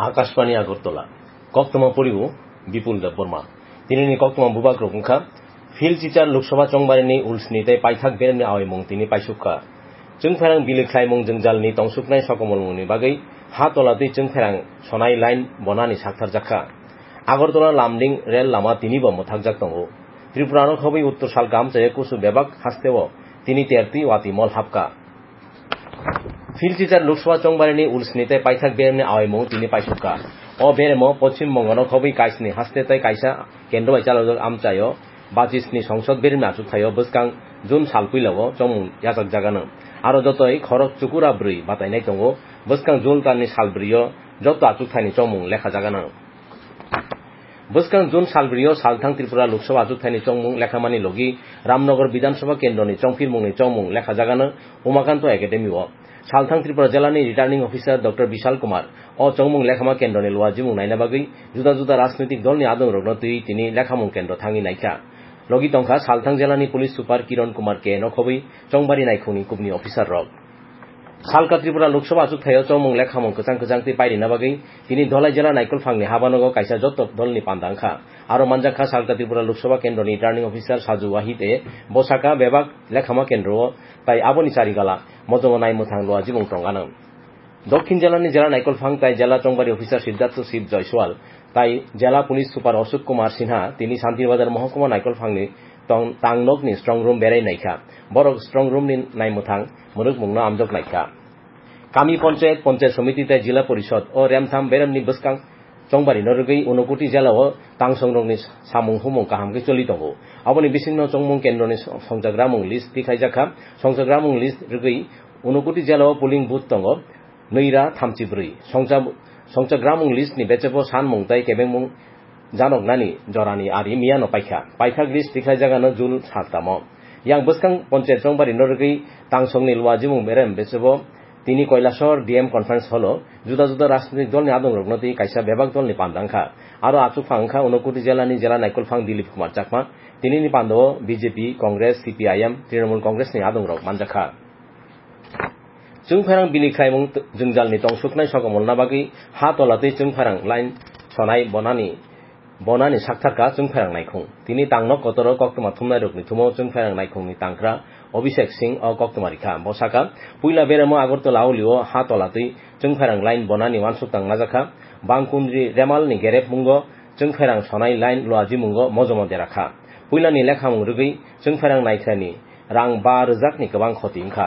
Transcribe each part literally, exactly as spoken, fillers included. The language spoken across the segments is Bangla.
आकाशवाणी আগরতলা কক্তমা পরিব বিপুল দেব বর্মা তিনি কক্তমা বুবাক রকুংখা ফিল চিচার লোকসভা চংবারিনি উলসনিতে পাইথাক বেরনি আওয়াইমং তিনি পাইসুখা চংফেরাং বিলিখ্লাইমং জংজালনি তংসুকনাই সকমলমংনি বাগৈ হা তলাতে চংফেরাং সনাই লাইন বনানি সাকথার জাখা আগরতলা লামডিং রেল লামা তিনি বম থাকজাক দङ ত্রিপুরানো খবৈ উত্তর সালকা আমচায়ে কুসু বেবাক হাসতেও তিনি তেরতি ওয়াতি মল হাপকা ফিল চিচার লোকসভা চংবারিনি উলসনিতে পাইথাক বেরনি আওয়াইমং তিনি পাইসুখা ও বেরেমো পশ্চিমবঙ্গনো খবৈ কাইসনি হাসতেতাই কাইসা কেন্দ্রবাই চালক আমচায় বাচিসনি সংসদ বেরনি আচুকথায় বসকাং জুন সালপুইলাও চমুং याचक জাগানো আরো যতই খরক চুকুরা ব্রৈ বাতাইনাই দङ বসকাং জুন তাননি সালব্রিয় যত আচুকথাইনি চমুং লেখা জাগানো বসকাং জুন সালব্রিয় সালথাং ত্রিপুরা লোকসভা আচুকথাইনি চমুং লেখামানি লগি রামনগর বিধানসভা কেন্দ্রনি চংফিরমুংনি চমুং লেখা জাগানো উমাকান্ত একাডেমিও সালথাং ত্রিপুরা জেলানি returning officer doctor Vishal Kumar ও চংমুং লেখামা কেন্দ্রনি লওয়াজিমুং নাইনা বাগৈ জুদা জুদা রাজনৈতিক দলনি আদং রগ্ন তুই তিনি লেখামুং কেন্দ্র থাঙি নাইখা লগি তংখা সালথাং জেলানি পুলিশ সুপার কিরণ কুমার কে নখবৈ চংবারি নাইখুনি কুবনি অফিসার রক সালকা ত্রিপুরা লোকসভা আচুকথায় চংমুং লেখামুং কচাং কচাংতি পাইরিনা বাগৈ তিনি ধলাই জেলা নাইকল ফাংনি হাবানগ কাইসা যত দলনি পান্দাংখা আরো মানজাখা সালকা ত্রিপুরা লোকসভা কেন্দ্রনি রিটার্নিং অফিসার সাজু ওয়াহিদ এ বসাকা বেবাক লেখামা কেন্দ্র তাই আবনি চারিগালা মজম নাইমুথাং লওয়াজিমুং টংগানো দক্ষিণ জেলানি জেলা নাইকল ফাং তাই জেলা চংবারি অফিসার সিদ্ধার্থ শিব জয়সওয়াল তাই জেলা পুলিশ সুপার অশোক কুমার সিনহা তিনি শান্তিবাজার মহকুমা নাইকল ফাংনি তাংনকনি স্ট্রং রুম বেড়াই নাইখা বরক স্ট্রং রুমনি নাইমুথাং মুরুকমুংনো আমজক নাইখা কামি পঞ্চায়েত পঞ্চায়েত সমিতিতে জেলা পরিষদ ও রেমথাম বেরামনি বসকাং চংবারি নরগৈ ঊনকোটি জেলাও তাংসংরংনি সামুং হুমুং কাহামকে চলি দङ আবনি বিসিন্ন চংমুং কেন্দ্রনি সংজাগ্রামুং লিস্ট তিখাইজাখা সংজাগ্রামুং লিস্ট রগৈ ঊনকোটি জেলাও পুলিং বুথ দङ নৈরা থামচিব্রৈ সংজাগ্রামুং লিস্টনি বেচেব সানমুং তাই কেবেংমুং জানকনানি জরানি আরি মিয়ানো পাইখা পাইথাক লিস্ট তিখাইজাগানো জুল সাততাম ইয়াং বসকাং পঞ্চায়েত চংবারি নরগৈ তাংসংনি লওয়াজিমুং বেরেম বেচেব তিনি কৈলাসহর ডিএম কনফারেন্স হল জুদা জুদা রাজনৈতিক দলনি আদং রগ্নতি কাইসা বেবাক দলনি পান্দাংখা আরো আচুক ফাংখা ঊনকোটি জেলানি জেলা নাইকল ফাং দিলীপ কুমার চাকমা তিনি পান্ডব বিজেপি কংগ্রেস সিপিআইএম তৃণমূল কংগ্রেসনি আদং রগ মানজাখা চংফেরাং বিলিখ্লাইমুং জংজালনি তংসুকনাই সকমলনা বাগৈ হা তলাতে চংফেরাং লাইন সনাই বনানি বনানি সাকথারকা চংফেরাং নাইখুং তিনি তাংনক কতর কক্তমা থুমনাই রগনি থুমো চংফেরাং নাইখুংনি তাংখ্রা অভিষেক সিং ও কক্তমারিখা বসাকা পুইলা বেরামো আগরতলা আউলিও হা তলাতে চংফেরাং লাইন বনানি ওয়ানসুকতাং নাজাখা বাংকুন্দ্রি রেমালনি গেরেপ মুঙ্গ চংফেরাং সনাই লাইন লওয়াজিমুঙ্গ মজমদে রাখা পুইলানি লেখামুং রগৈ চংফেরাং নাইখ্রানি রাং बा रोजाकनि गोबां ক্ষতি ओंखा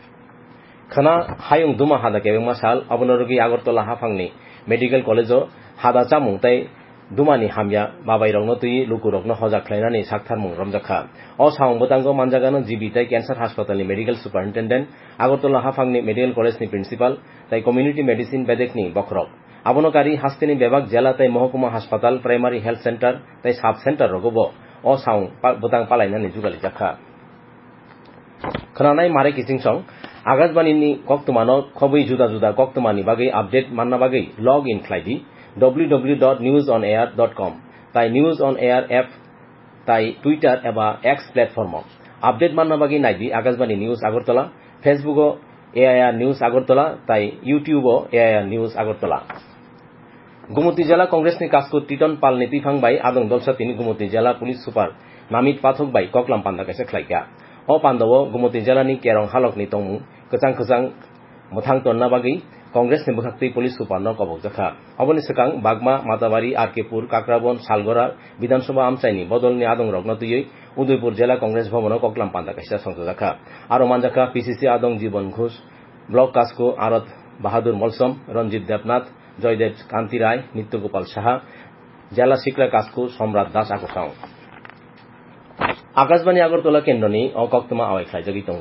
खना हायुं दुमा हादा केबेंमा साल अबनो रगै আগরতলা हाफांनि मेडिकल कलेजो हादा चामुं ताई दुमानि हामिया बाबाई रंनो तुई लुकु रंनो हजाख्लायनानि साकथारमुं रमजाखा अ साउं बोतांगो मानजागानो जिबि ताई कैंसर हास्पातालनि मेडिकल सुपारिनटेंडेंट আগরতলা हाफांनि मेडिकल कलेजनि प्रिंसिपाल ताई कम्युनिटी मेडिसिन बेदेकनि बखरक आबनोकारि हास्तेनि बेबाक जेला ताई महकुमा हास्पाताल प्राइमारी हेल्थ सेंटर ताई साब सेंटर रगबो अ साउं बोतां पालायनानि जुगालि जाखा खोनानाय मारे किसिंसं आकाशबाणीनि कक्तमानो खबै जुदा जुदा कक्तमानि बागै आपडेट मानना बागै लग इन ख्लाइदि W W W dot news on air dot com ताई निउज अन एयार एप ताई टुइटार एबा एक्स प्लेटफर्म आपडेट मानना बागै नायदि आकाशबाणी निउज আগরতলা फेसबुको एआईआर निउज আগরতলা ताई यूट्यूबो एआईआर निउज আগরতলা गुमती जिला कांग्रेसनि कासको टिटन पालनि तिफांबाय आदं दलसा तिनि गुमती जिला पुलिस सुपार नामित पाथकबाय कक्लाम पान्दा काइसा ख्लाइका अ पान्दावो गुमती जिलानि केरं हालकनि तंमु कचां कचां मोथां तन्ना बागै कांग्रेसनि बखाक्ति पुलिस सुपारनो कबकजाखा अबनि सिगां बागमा माताबारि आरकेपुर काक्राबन सालगरा विधानसभा आमचाइनि बदलनि आदं रग्न तुयै उदयपुर जिला कांग्रेस भवनो कक्लाम पान्दा काइसा संजाखा आरो मानजाखा पीसीसी आदं जीवन घोष ब्लक कासको आरत बाहादुर मलसम रंजित देवनाथ जयदेव कांति राय नित्य गोपाल साहा जिला सिकरा कासको सम्राट दास आकुसाव आकाशबाणी আগরতলা केन्द्रनि अ कक्तमा आवायख्लायजागि दङ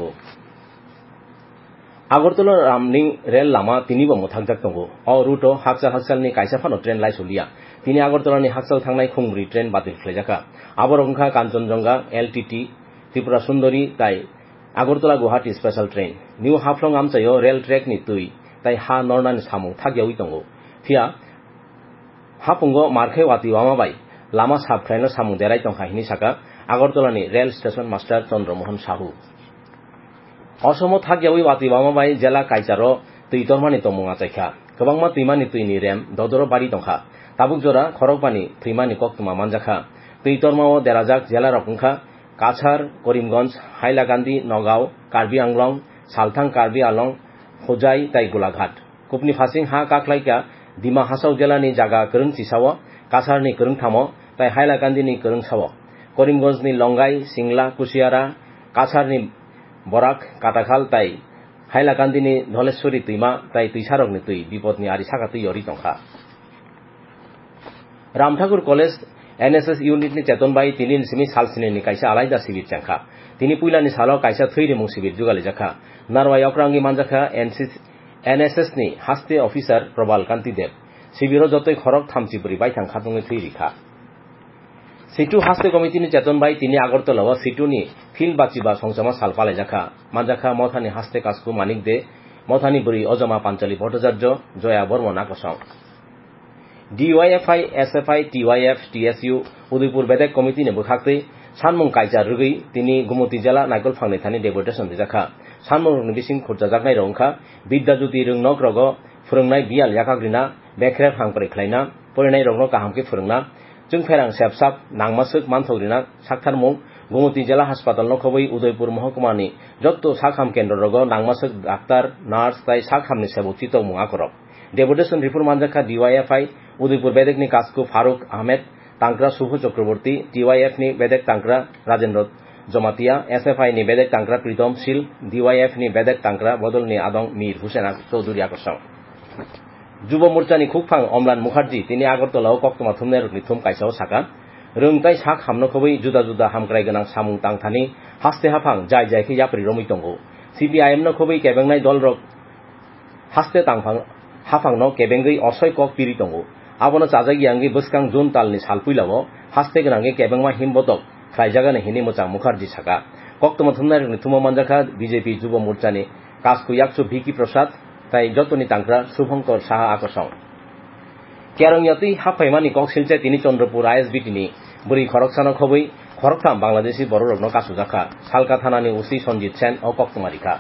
আগরতলা रामलिं रेल लामा तिनिबो मोथाकजाक दङ अ रुटो हाकसाल हाकसालनि काइसाफानो ट्रेन लायसलिया तिनि আগরতলাनि हाकसाल थांनाय खुंब्रि ट्रेन बातिल ख्लायजाखा आबरंखा कांचनजंगा एलटीटी त्रिपुरा सुंदरी ताई আগরতলা गुवाहाटी स्पेशल ट्रेन निउ हाफ्लं आमचायो रेल ट्रेकनि तुई ताई हा नरनानि सामुं थागियावि दङ फिया हापुंगो मारखे वाति वामाबाय लामा साबख्लायनो सामुं देराय दंखाहिनि साका আগরতলাनि rail station master Chandramohan Sahu असमो थागियावि वाति वामाबाय जेला काइचारो तैतरमानि तमुङा चाइखा kobangma tuimani tuini rem dodoro bari tongkha tabuk jora khorokpani thrimani koktuma manjakha tui tormao derajak jela rok wngkha Kachar, Karimganj, Hailakandi, Nogao, Karbi Anglong, Salthang Karbi Along, Hojai tai Golaghat kupni phasing ha kaklaika Dima Hasau jelani jaga kereng cisao Kachar ni kereng thamo tai Hailakandi ni kereng sawo Karimganj ni Longai, Singla, Kusiara, Kachar ni Borak, Katakhal tai Hailakandi ni Dholeshwari tuima tai tuisarok ni tui bipod ni ari saka tui ori tongkha Ram Thakur College N S S unit ni cheton bai tini simi salsini ni kaisa alaida sibir changkha tini puilani salo kaisa thiri mung sibir jugali jakha narwai okrangi manjakha N S S ni haste officer Probal Kanti Dev sibiro jotoi khorok thamchibri baithang khatungi thiri kha Situ haste committee ni cheton bai tini Agartala wa Situ ni field bachiba songchama salpale jakha manjakha mothani haste kasku manik de mothani buri ojama panchali bhattacharya Joya Bormon akosong D Y F I, S F I, T Y F, T S U, Udaipur Bedek Committee ni bukhaktei sanmung kaija rugui tini Gumoti Jela Naikol Phangni thani deputation dijakha sanmung ni bising khurjajaknai rongkha Bidyajyoti rungnok rogo phurungnai bial yakagrina bekre phangpre khlaina porinai rogno kahamke phurungna jungpherang sepsap nangmasuk manthogrina saktharmung Gumoti Jela Hospital no khoboi Udaipur Mahokuma ni jotto sakham kendro rogo nangmasuk doctor nurse tai sakhamni sebok chitokmung akorok Deputation report manjakha D Y F I Udaipur Bedek ni Kasku Faruk Ahmed Tankra Subhu Chakraborty T Y F ni Bedek Tankra Rajendra Jomatia S F I ni Bedek Tankra Pritom Sil D Y F ni Bedek Tankra Bodol ni Adong Mir Hussein Chaudhuri akosong Jubo Morcha ni Khukphang Omlan Mukherjee tini Agartala koktoma thumnai rokni thum kaisao saka rungtai sak hamno khoboi juda juda hamkrai ganang samung tangthani haste haphang jai jai khe yapri romoi tongo C P I M no khoboi kebengnai dol rok haste tangphang hafangno kebengei osoi kok piri tongo abono chajagi angi buskang jun talni salpuilao haste ganange kebengma himbotok khlaijagani hini mochang Mukherjee saka koktoma thumnai rokni thumo manjakha B J P Jubo Morcha ni Kasku Yaksu Vicky Prasad tai jotoni tangkra Subhankar Saha akosong Kerong yati haphaimani kok silche tini Chandrapur I S B T ni buri khoroksano khoboi khoroktham Bangladeshi boro rokno kasujakha Salka thanani O C Sanjit Sen o koktomarika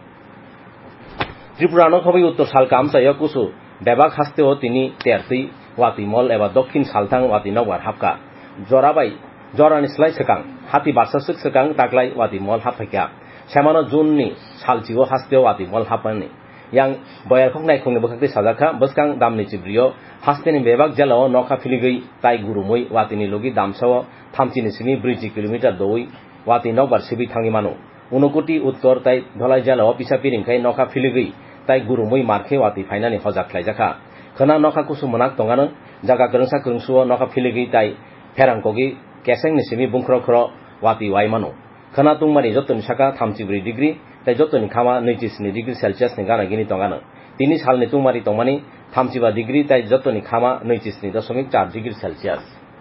Tripura no khoboi uttor Salka amchayo kusu bebak hasteo tini tertui watimol eba dokhin salthang watinogwar hapka jorabai jorani slai sekang hati barsasuk sekang taklai watimol haphaikya semano junni salchigo hasteo watimol hapani yang boyar khoknai khungni bukakti sajakha buskang damni chibrio hasteni bebak jalao nokha philigei tai gurumoi watini logi damsao thamchini simi briji kilometer doi wati nokbar sibi thangi mano unokoti uttor tai dholai jalao pisa piringkai nokha philigei tai gurumoi markhe wati phainani hojak khlaijakha khana nokha kusu monak tongano jaga kerengsa kerengsuo nokha philigei tai pherangkogi keseng ni simi bungkhro khro wati waimano khana tungmani jotoni saka thirty-three degree tai jotoni khama ninety-nine degree celsius ni gana gini tongano tini salni tungmari tongmani thirty-five degree tai jotoni khama ninety-nine point four degree celsius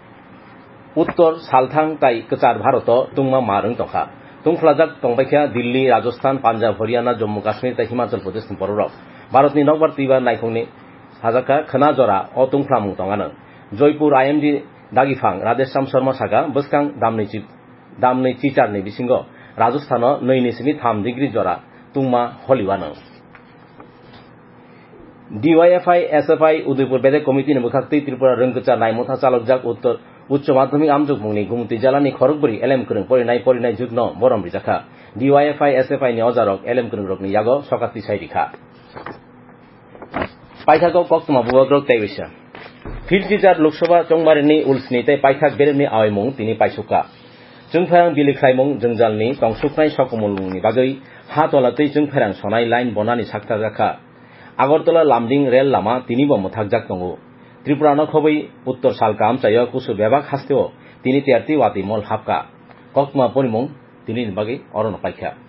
uttor salthang tai kachar bharoto tungma marung tongkha tungflajak tongbaikha Delhi Rajasthan Punjab Haryana Jammu Kashmir tai Himachal Pradesh ni borok Bharatni nokbar tuiba naikongni hajakha khana jora o tungflamung tongano Joypur I M D Dagifang Radhesham Sharma saka buskang damni chip damni chichar ni bisingo Rajasthano nine ni simi three degree jora tungma holiwano D Y F I S F I Udaipur Bedek Committee ni bukhaktei Tripura rungkachar naimotha chalokjak uttor উচ্চ মাধ্যমিক আমজুকমুংনি গুমতি জেলানি খড়গপুরি এলএম করং পরিনাই পরিনাই যুগ্ন বরম রিজাখা D Y F I S F I ni ojarok এলএম করং rokni yago sokati sairikha paithako koktoma bubagrok taibisa field teacher Loksaha Chongbarini ulsni tai paithak beremni awaimung tini paisukka jungpherang bilikhlaimung jungjalni tongsuknai sokomulmungni bagoi ha tolatei jungpherang sonai line bonani saktajakha Agartala Lamding rel lama tini bo mothakjak tongo Tripura no khoboi uttor Salka amchayo kusu bebak hasteo tini terti wati mol hapka koktoma porimung tini bagi orono paikha